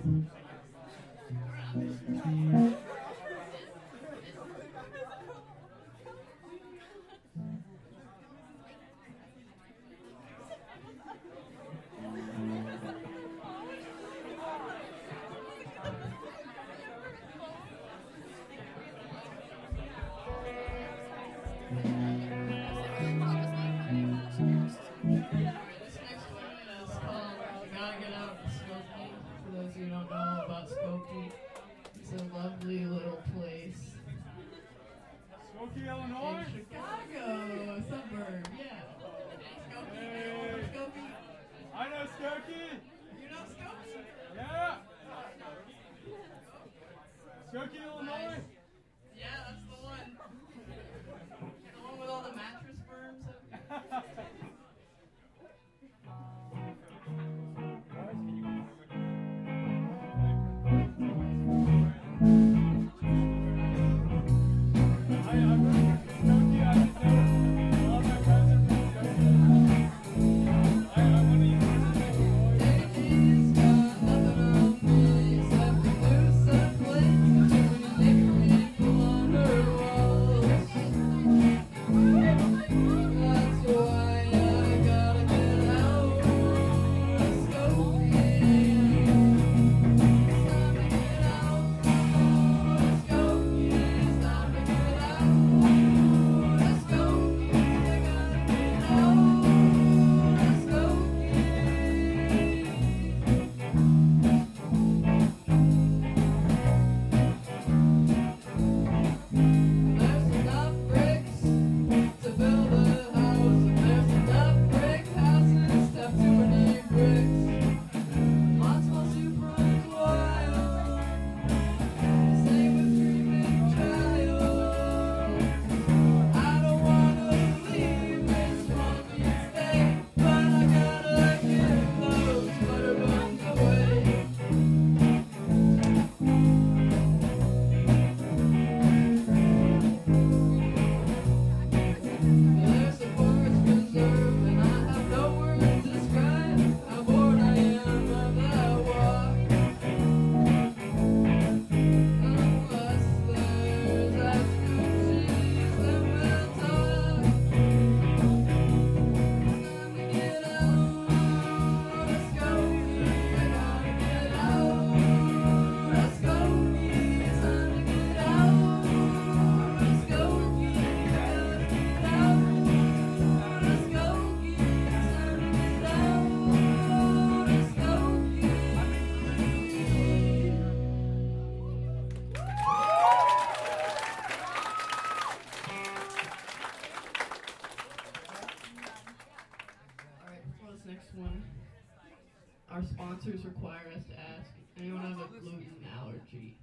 Our sponsors require us to ask, anyone have a gluten allergy?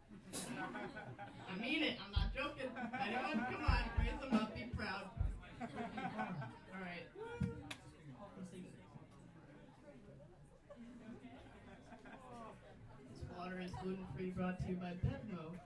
I mean it, I'm not joking. Anyone? Come on, raise them up, be proud. Alright. This water is gluten-free, brought to you by Bevmo.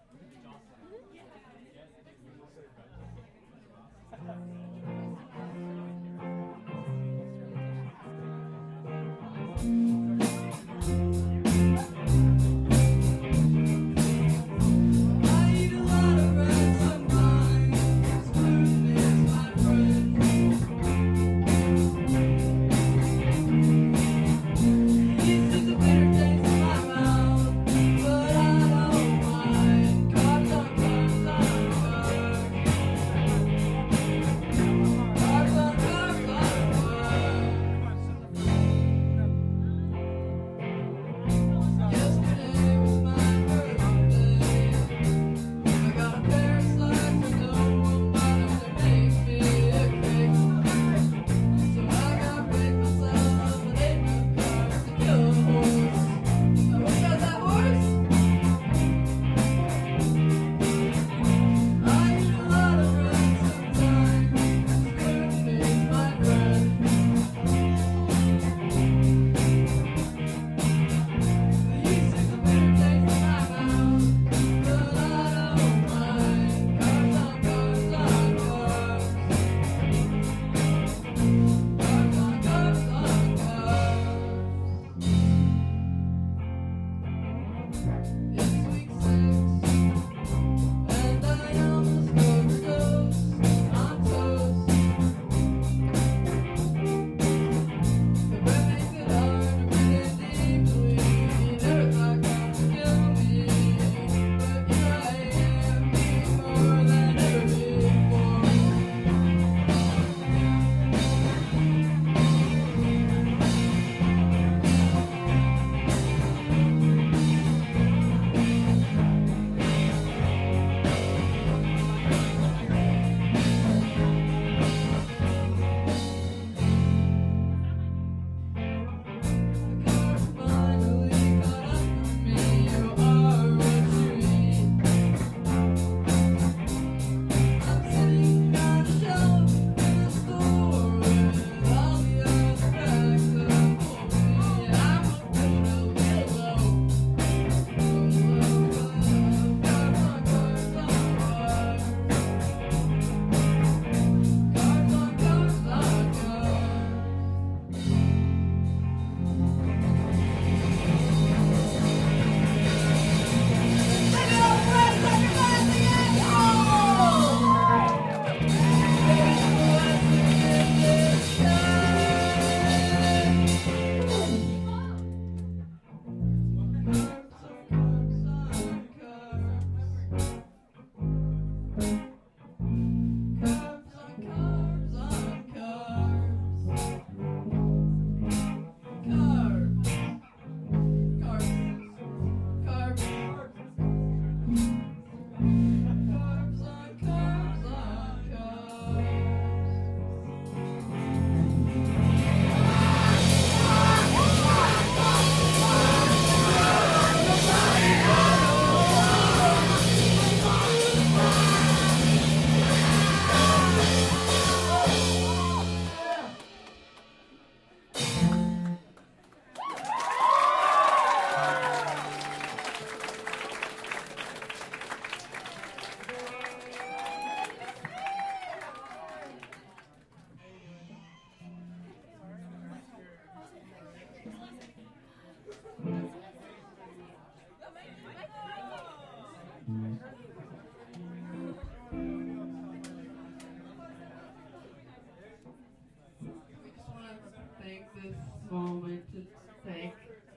moment to thank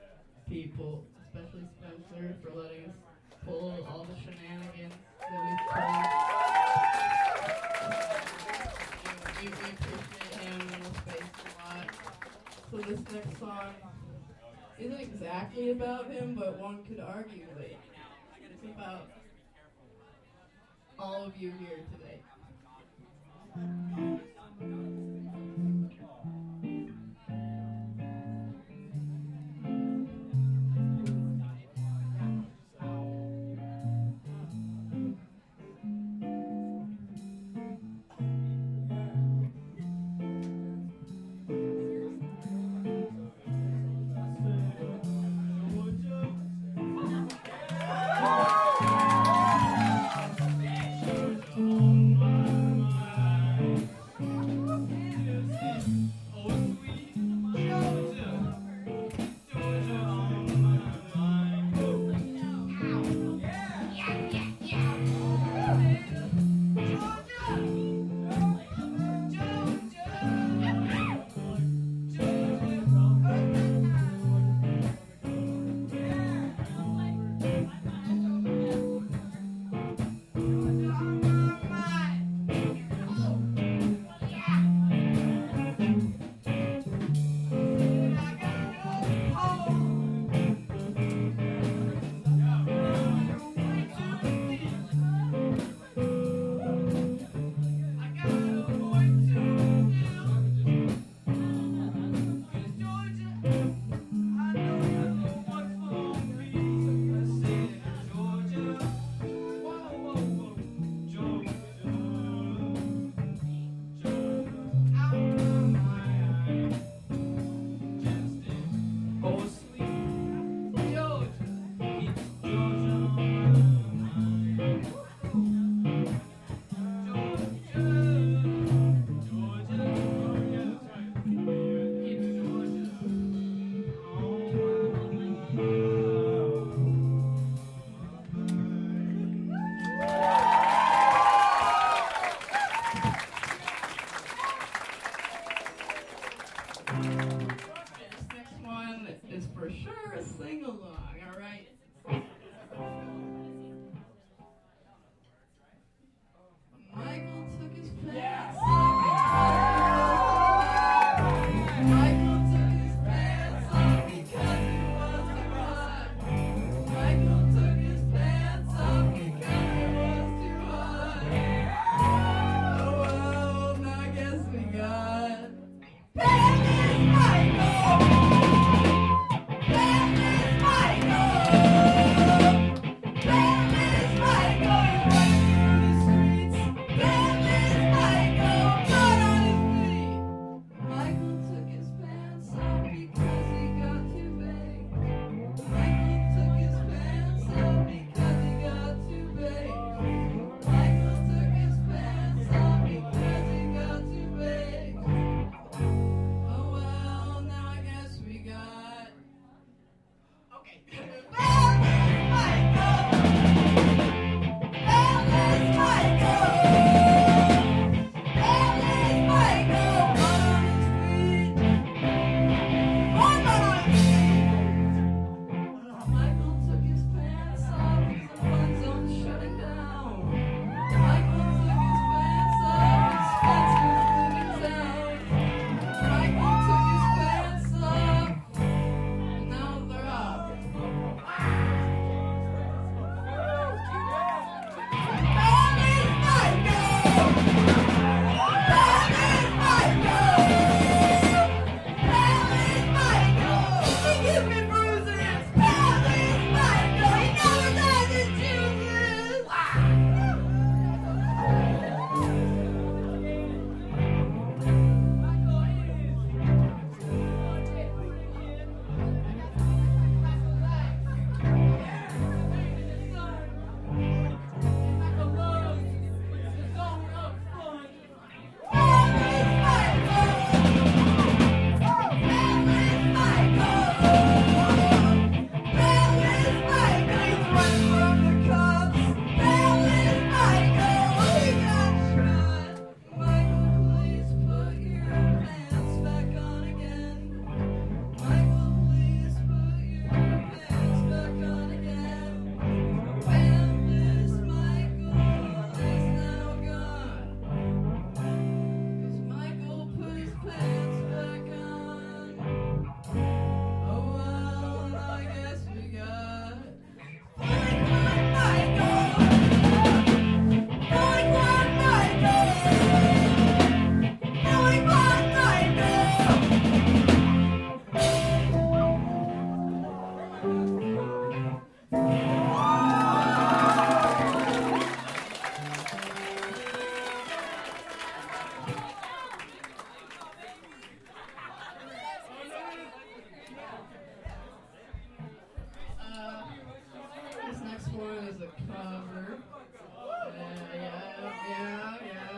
people, especially Spencer, for letting us pull all the shenanigans that we've pulled. We appreciate him and the space a lot. So this next song isn't exactly about him, but one could argue that it's about all of you here today. one is a cover. Yeah.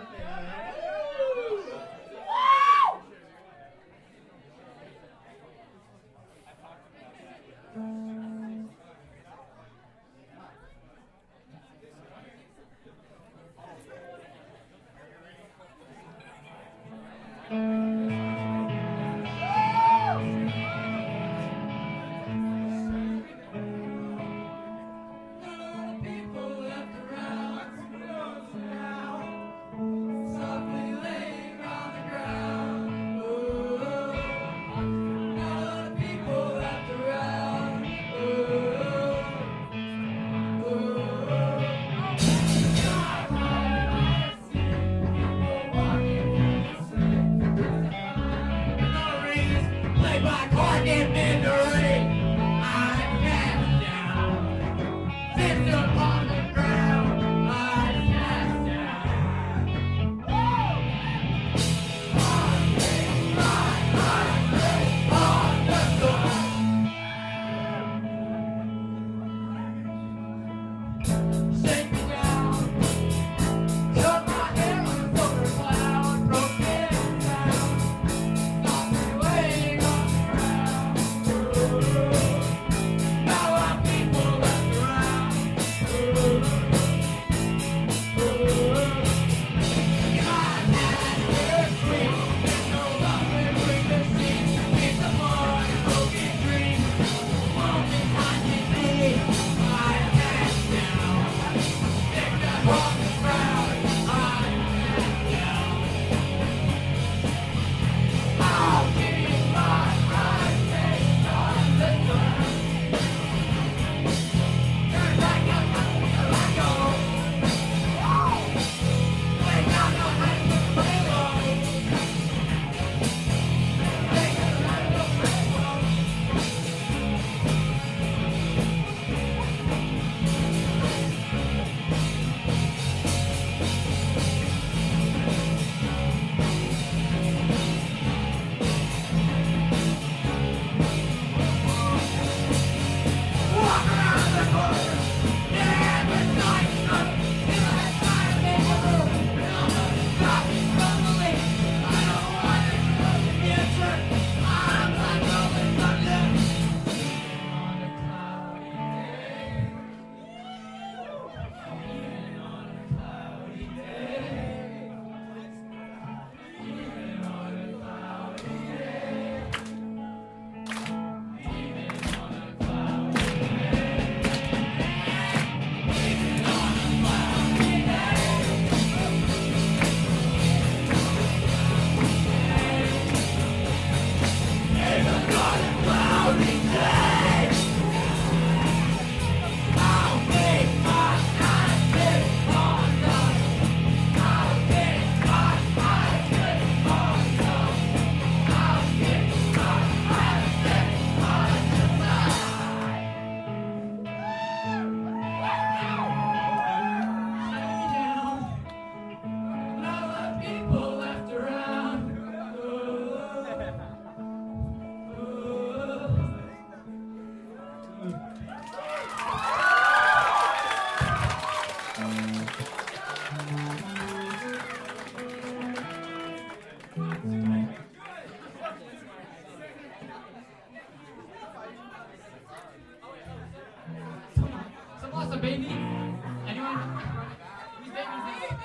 baby? Anyone? Who's baby?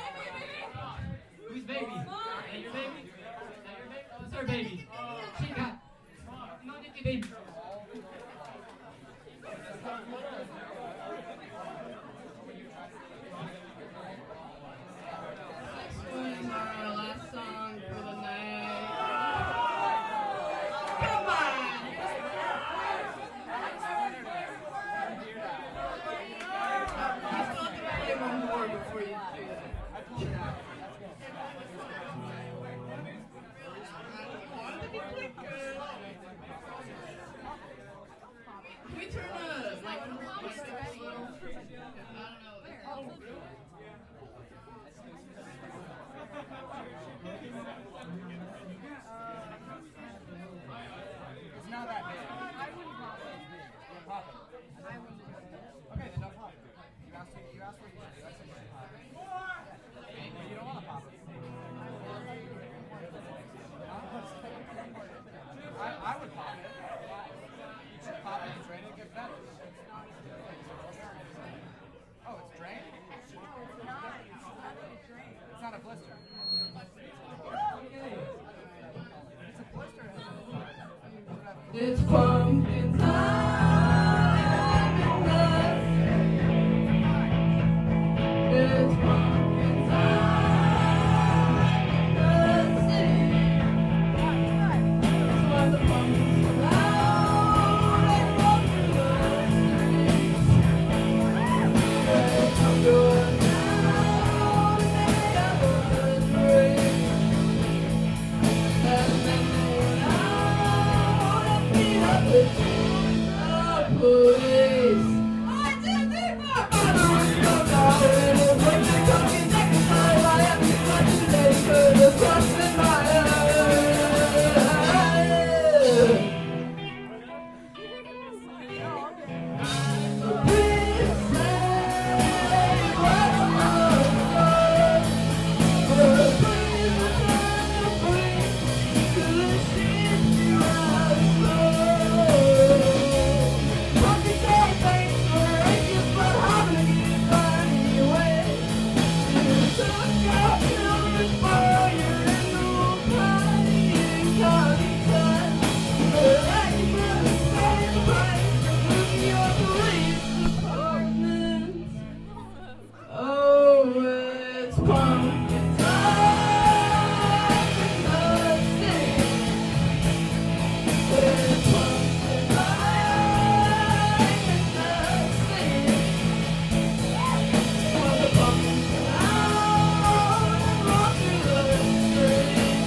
Who's baby? Is that your baby? Is that your baby? Oh, it's her baby. She got. No, it's baby. Next one is our last song for the night. Come on! You still have to play one more before you do that. I wanted to be quicker. It's pumpkin time in the It's pumpkin time in the city. It's when the pumpkins come out and walk through the streets. They come to a town and they have a drink. And then they went out and beat up the police. 1, 2, 3, 4, 5. When they come in next time, I have to touch the neighbor, the frost in my eye. The police say, what's love? The police are trying to bring to the shit you have sold. Pumpkin say thanks for ages, but how do you find your way? You took your children for your annual party in Covington. But I can really say the price for losing your police department. Oh, it's pumpkin time in the city. It's pumpkin time in the city. When the pumpkins come out and walk through the streets,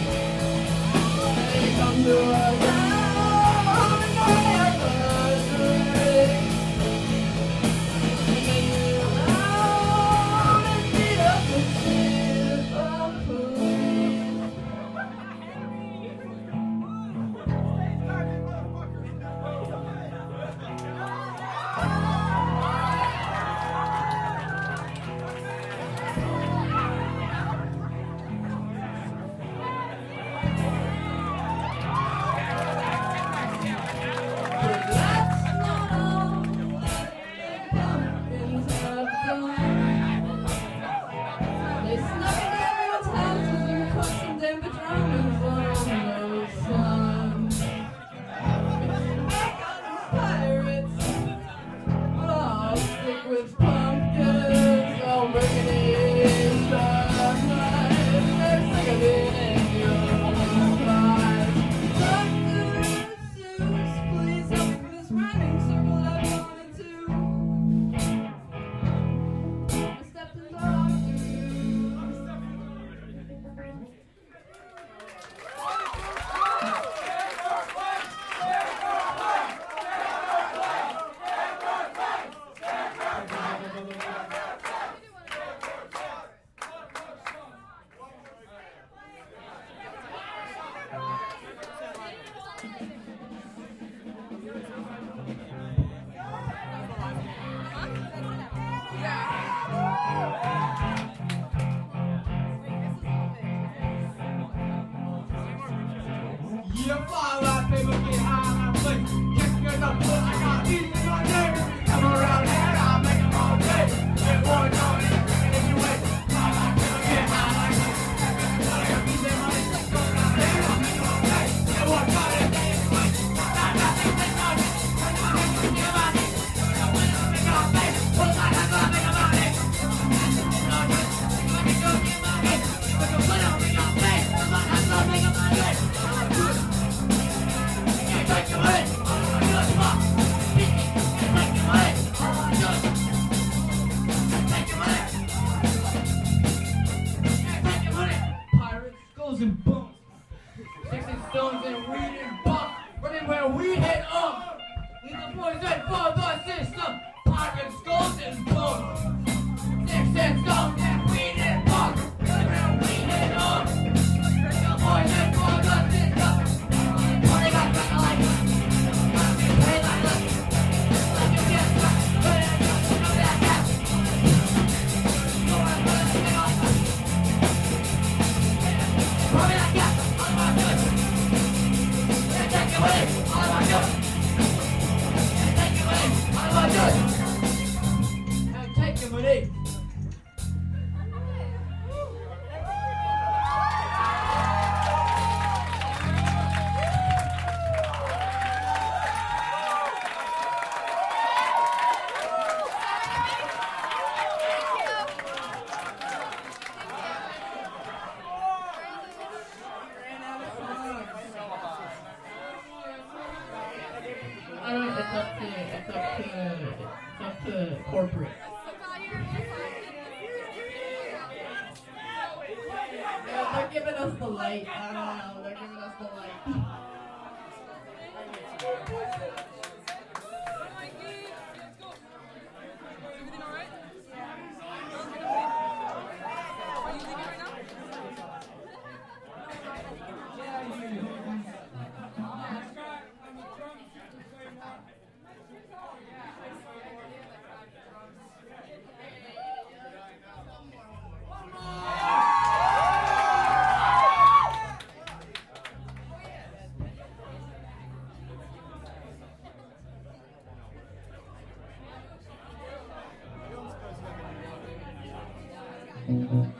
they come to a town and they have a drink. And then they run out and beat up the shit of police. But that's not all that the pumpkins have done. They snuck in everyone's houses and cooked some damn pajamas on the sun. Back on the pirates, but I'll stick with pumpkins. I'll bring it in the night. They're sick of it in your lives. Dr. Seuss, please help me with this rhyming circle I wanted to. I stepped in Dr. Yeah, fly like people get high on play. Kick me in the foot, I got easy in my name. Come around here, I'll make them all day. Get one on it, and if you wait, fly like people get high like this. I got easy money, go down here, I'll make them all day. Get one on it, and if you wait, fly like people get high like this. Get money, make them all day. Fly like people make them all day. Go get money, put the foot on me, I'll pay. Fly like people make them all day. Take your money, all I do is walk. Take your money, all I do is take your money. Take your money. Pirates, skulls, and bones. 16 stones and weed and bump. Running where we hit up. Leave the boys in for the system. Pirates, skulls, and bones. 16 stones and weed and bump. Running where we hit up. Bring the boys in for the system. Party got like hey, like look, like you get stuck, but it ain't nothing of that gas. Go and put it in on us. Rub it like gas, all of our good. And take it away, all of our good. And take it away, all of our good. And take it away. corporate. Yeah, they're giving us the light. I don't know. They're giving us the light. Mm-hmm.